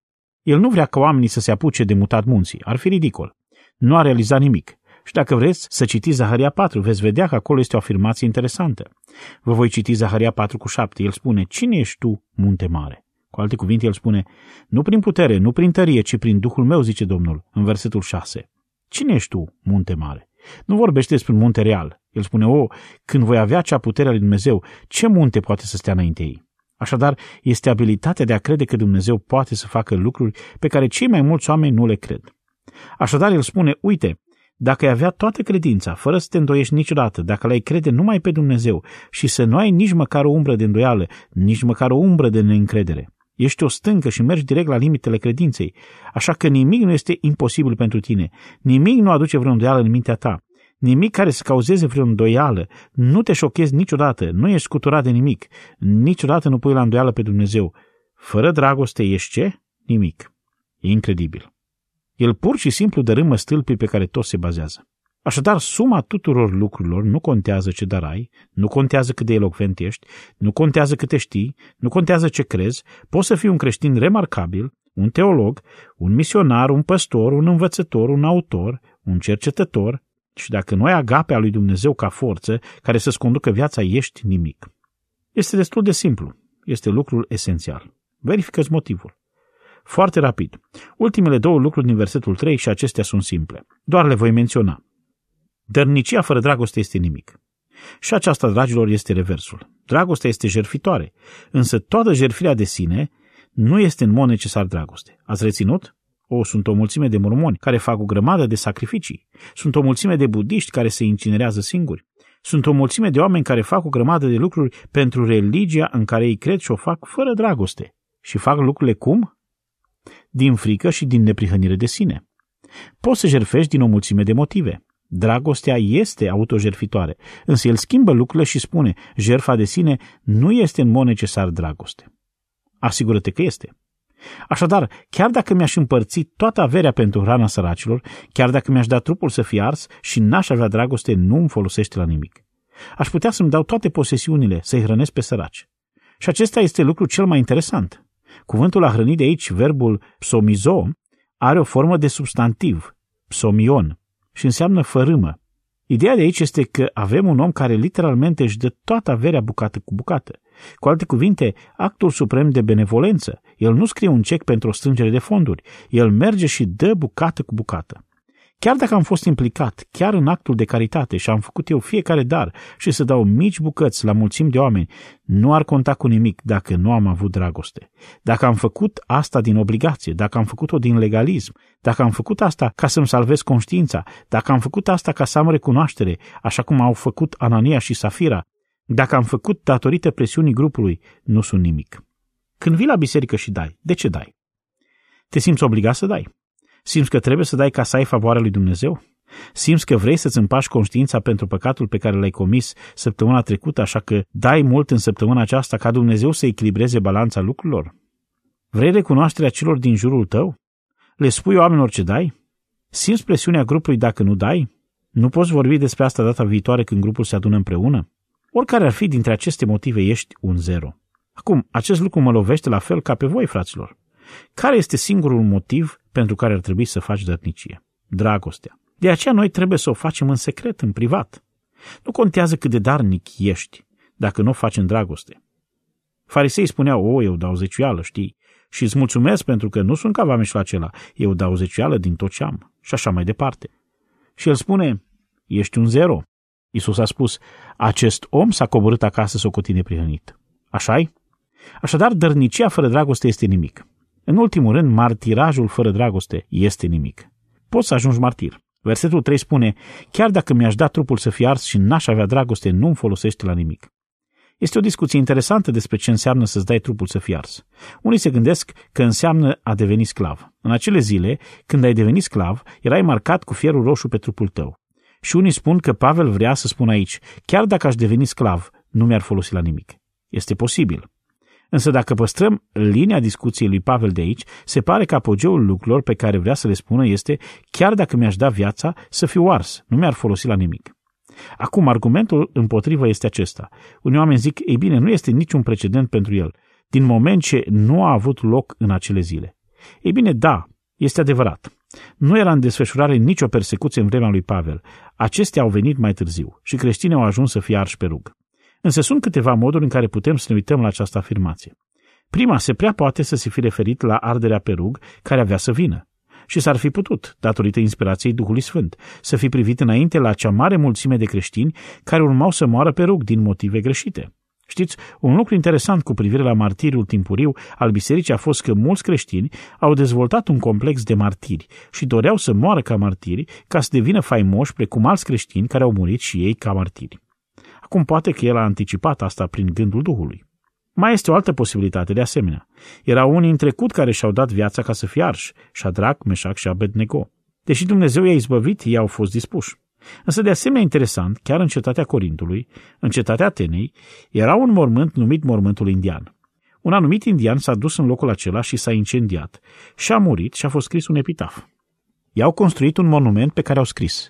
El nu vrea ca oamenii să se apuce de mutat munții, ar fi ridicol. Nu a realizat nimic. Și dacă vreți să citiți Zaharia patru, veți vedea că acolo este o afirmație interesantă. Vă voi citi Zaharia patru cu șapte. El spune, cine ești tu, munte mare? Cu alte cuvinte, el spune, nu prin putere, nu prin tărie, ci prin Duhul meu, zice Domnul, în versetul șase. Cine ești tu, munte mare? Nu vorbește despre un munte real. El spune, o, când voi avea acea putere a lui Dumnezeu, ce munte poate să stea înainte ei? Așadar, este abilitatea de a crede că Dumnezeu poate să facă lucruri pe care cei mai mulți oameni nu le cred. Așadar, el spune, uite, dacă ai avea toată credința, fără să te îndoiești niciodată, dacă l-ai crede numai pe Dumnezeu și să nu ai nici măcar o umbră de îndoială, nici măcar o umbră de neîncredere, ești o stâncă și mergi direct la limitele credinței, așa că nimic nu este imposibil pentru tine, nimic nu aduce vreo îndoială în mintea ta, nimic care să cauzeze vreo îndoială, nu te șochezi niciodată, nu ești scuturat de nimic, niciodată nu pui la îndoială pe Dumnezeu. Fără dragoste ești ce? Nimic. E incredibil. El pur și simplu dărâmă stâlpii pe care toți se bazează. Așadar, suma tuturor lucrurilor nu contează ce dar ai, nu contează cât de elocvent ești, nu contează câte știi, nu contează ce crezi, poți să fii un creștin remarcabil, un teolog, un misionar, un păstor, un învățător, un autor, un cercetător și dacă nu ai agapea lui Dumnezeu ca forță care să-ți conducă viața, ești nimic. Este destul de simplu, este lucrul esențial. Verifică-ți motivul. Foarte rapid. Ultimele două lucruri din versetul trei și acestea sunt simple. Doar le voi menționa. Dărnicia fără dragoste este nimic. Și aceasta, dragilor, este reversul. Dragostea este jertfitoare, însă toată jertfirea de sine nu este în mod necesar dragoste. Ați reținut? O, sunt o mulțime de mormoni care fac o grămadă de sacrificii. Sunt o mulțime de budiști care se incinerează singuri. Sunt o mulțime de oameni care fac o grămadă de lucruri pentru religia în care ei cred și o fac fără dragoste. Și fac lucrurile cum? Din frică și din neprihănire de sine. Poți să jertfești din o mulțime de motive. Dragostea este autojertfitoare, însă el schimbă lucrurile și spune, jertfa de sine nu este în mod necesar dragoste. Asigură-te că este. Așadar, chiar dacă mi-aș împărți toată averea pentru hrana săracilor, chiar dacă mi-aș da trupul să fie ars și n-aș avea dragoste, nu îmi folosește la nimic. Aș putea să-mi dau toate posesiunile, să-i hrănesc pe săraci. Și acesta este lucrul cel mai interesant. Cuvântul a hrănit de aici, verbul psomizo, are o formă de substantiv, psomion, și înseamnă fărâmă. Ideea de aici este că avem un om care literalmente își dă toată averea bucată cu bucată. Cu alte cuvinte, actul suprem de benevolență. El nu scrie un cec pentru o strângere de fonduri. El merge și dă bucată cu bucată. Chiar dacă am fost implicat chiar în actul de caritate și am făcut eu fiecare dar și să dau mici bucăți la mulțimi de oameni, nu ar conta cu nimic dacă nu am avut dragoste. Dacă am făcut asta din obligație, dacă am făcut-o din legalism, dacă am făcut asta ca să-mi salvez conștiința, dacă am făcut asta ca să am recunoaștere, așa cum au făcut Anania și Safira, dacă am făcut datorită presiunii grupului, nu sunt nimic. Când vii la biserică și dai, de ce dai? Te simți obligat să dai? Simți că trebuie să dai ca să ai favoarea lui Dumnezeu? Simți că vrei să-ți împași conștiința pentru păcatul pe care l-ai comis săptămâna trecută, așa că dai mult în săptămâna aceasta ca Dumnezeu să echilibreze balanța lucrurilor? Vrei recunoașterea celor din jurul tău? Le spui oamenilor ce dai? Simți presiunea grupului dacă nu dai? Nu poți vorbi despre asta data viitoare când grupul se adună împreună? Oricare ar fi dintre aceste motive, ești un zero. Acum, acest lucru mă lovește la fel ca pe voi, fraților. Care este singurul motiv pentru care ar trebui să faci dărnicie? Dragostea. De aceea noi trebuie să o facem în secret, în privat. Nu contează cât de darnic ești, dacă nu o faci în dragoste. Fariseii spuneau, o, eu dau zeciuială, știi, și îți mulțumesc pentru că nu sunt ca vameșul acela, eu dau zeciuială din tot ce am, și așa mai departe. Și el spune, ești un zero. Iisus a spus, acest om s-a coborât acasă socotit neprihănit. Așa-i? Așadar, dărnicia fără dragoste este nimic. În ultimul rând, martirajul fără dragoste este nimic. Poți să ajungi martir. Versetul trei spune, chiar dacă mi-aș da trupul să fie ars și n-aș avea dragoste, nu-mi folosește la nimic. Este o discuție interesantă despre ce înseamnă să-ți dai trupul să fie ars. Unii se gândesc că înseamnă a deveni sclav. În acele zile, când ai devenit sclav, erai marcat cu fierul roșu pe trupul tău. Și unii spun că Pavel vrea să spună aici, chiar dacă aș deveni sclav, nu mi-ar folosi la nimic. Este posibil. Însă dacă păstrăm linia discuției lui Pavel de aici, se pare că apogeul lucrurilor pe care vrea să le spună este, chiar dacă mi-aș da viața, să fiu ars, nu mi-ar folosi la nimic. Acum, argumentul împotrivă este acesta. Unii oameni zic, ei bine, nu este niciun precedent pentru el, din moment ce nu a avut loc în acele zile. Ei bine, da, este adevărat. Nu era în desfășurare nicio persecuție în vremea lui Pavel. Acestea au venit mai târziu și creștinii au ajuns să fie arși pe rug. Însă sunt câteva moduri în care putem să ne uităm la această afirmație. Prima se prea poate să se fi referit la arderea pe rug care avea să vină. Și s-ar fi putut, datorită inspirației Duhului Sfânt, să fi privit înainte la acea mare mulțime de creștini care urmau să moară pe rug din motive greșite. Știți, un lucru interesant cu privire la martiriul timpuriu al bisericii a fost că mulți creștini au dezvoltat un complex de martiri și doreau să moară ca martiri ca să devină faimoși precum alți creștini care au murit și ei ca martiri. Acum poate că el a anticipat asta prin gândul Duhului. Mai este o altă posibilitate de asemenea. Erau unii în trecut care și-au dat viața ca să fie arși, Șadrac, Meșac și Abednego. Deși Dumnezeu i-a izbăvit, ei au fost dispuși. Însă de asemenea interesant, chiar în cetatea Corintului, în cetatea Atenei, era un mormânt numit mormântul indian. Un anumit indian s-a dus în locul acela și s-a incendiat și a murit și a fost scris un epitaf. I-au construit un monument pe care au scris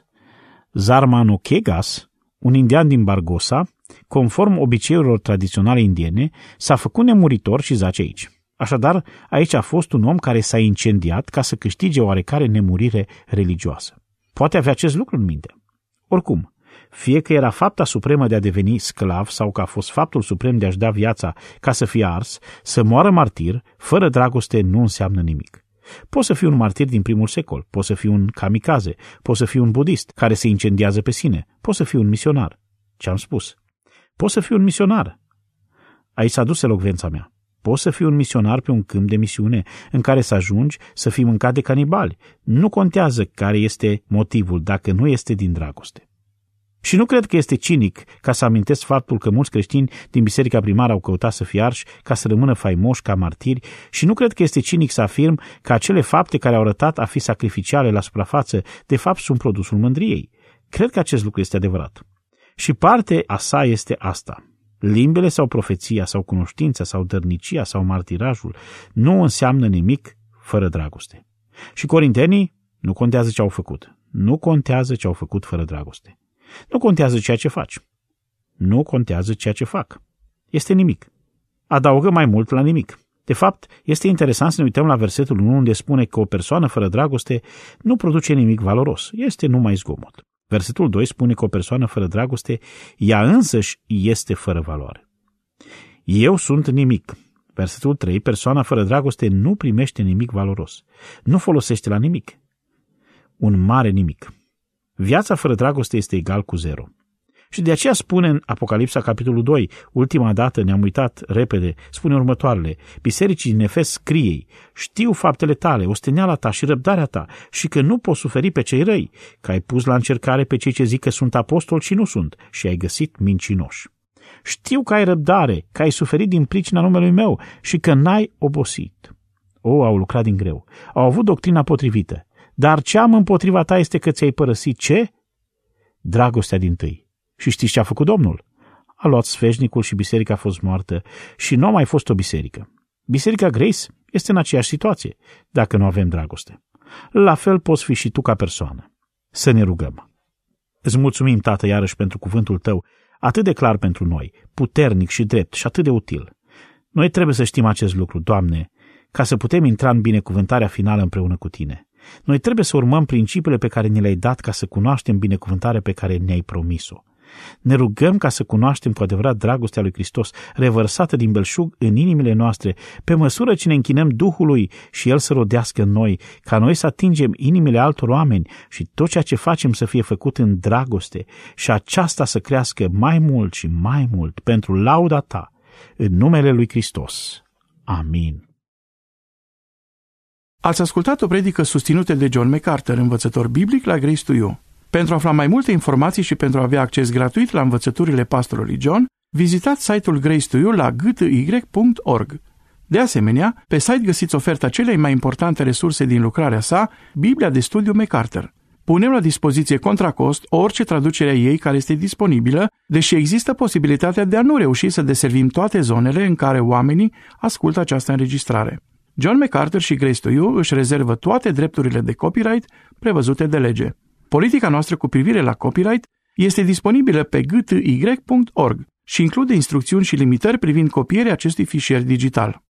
Zarmanochegas, un indian din Bargosa, conform obiceiurilor tradiționale indiene, s-a făcut nemuritor și zace aici. Așadar, aici a fost un om care s-a incendiat ca să câștige oarecare nemurire religioasă. Poate avea acest lucru în minte. Oricum, fie că era fapta supremă de a deveni sclav sau că a fost faptul suprem de a-și da viața ca să fie ars, să moară martir, fără dragoste nu înseamnă nimic. Poți să fii un martir din primul secol, poți să fii un kamikaze, poți să fii un budist care se incendiază pe sine, poți să fii un misionar. Ce am spus? Poți să fii un misionar. Aici s-a dus elocvența mea. Poți să fii un misionar pe un câmp de misiune în care să ajungi să fii mâncat de canibali. Nu contează care este motivul, dacă nu este din dragoste. Și nu cred că este cinic ca să amintesc faptul că mulți creștini din biserica primară au căutat să fie arși ca să rămână faimoși ca martiri și nu cred că este cinic să afirm că acele fapte care au arătat a fi sacrificiale la suprafață, de fapt sunt produsul mândriei. Cred că acest lucru este adevărat. Și parte a sa este asta. Limbele sau profeția sau cunoștința sau dărnicia sau martirajul nu înseamnă nimic fără dragoste. Și corintenii nu contează ce au făcut. Nu contează ce au făcut fără dragoste. Nu contează ceea ce faci. Nu contează ceea ce fac. Este nimic. Adaugă mai mult la nimic. De fapt, este interesant să ne uităm la versetul unu unde spune că o persoană fără dragoste nu produce nimic valoros. Este numai zgomot. Versetul doi spune că o persoană fără dragoste, ea însăși este fără valoare. Eu sunt nimic. Versetul trei, persoana fără dragoste nu primește nimic valoros. Nu folosește la nimic. Un mare nimic. Viața fără dragoste este egal cu zero. Și de aceea spune în Apocalipsa, capitolul doi, ultima dată ne-am uitat repede, spune următoarele: bisericii din Efes scrie: știu faptele tale, osteneala ta și răbdarea ta și că nu poți suferi pe cei răi, că ai pus la încercare pe cei ce zic că sunt apostoli și nu sunt și ai găsit mincinoși. Știu că ai răbdare, că ai suferit din pricina numelui meu și că n-ai obosit. O, au lucrat din greu, au avut doctrina potrivită, dar ce am împotriva ta este că ți-ai părăsit ce? Dragostea dintâi. Și știți ce a făcut Domnul? A luat sfeșnicul și biserica a fost moartă și nu a mai fost o biserică. Biserica Grace este în aceeași situație, dacă nu avem dragoste. La fel poți fi și tu ca persoană. Să ne rugăm. Îți mulțumim, Tată, iarăși pentru cuvântul tău, atât de clar pentru noi, puternic și drept și atât de util. Noi trebuie să știm acest lucru, Doamne, ca să putem intra în binecuvântarea finală împreună cu Tine. Noi trebuie să urmăm principiile pe care ne le-ai dat ca să cunoaștem binecuvântarea pe care ne-ai promis-o. Ne rugăm ca să cunoaștem cu adevărat dragostea lui Hristos, revărsată din belșug în inimile noastre, pe măsură ce ne închinăm Duhului și El să rodească în noi, ca noi să atingem inimile altor oameni și tot ceea ce facem să fie făcut în dragoste și aceasta să crească mai mult și mai mult pentru lauda Ta, în numele lui Hristos. Amin. Ați ascultat o predică susținută de John MacArthur, învățător biblic la Grace to You. Pentru a afla mai multe informații și pentru a avea acces gratuit la învățăturile pastorului John, vizitați site-ul Grace to You la g t y punct org. De asemenea, pe site găsiți oferta celei mai importante resurse din lucrarea sa, Biblia de studiu MacArthur. Punem la dispoziție contra cost orice traducere a ei care este disponibilă, deși există posibilitatea de a nu reuși să deservim toate zonele în care oamenii ascultă această înregistrare. John MacArthur și Grace to You își rezervă toate drepturile de copyright prevăzute de lege. Politica noastră cu privire la copyright este disponibilă pe g t y punct org și include instrucțiuni și limitări privind copierea acestui fișier digital.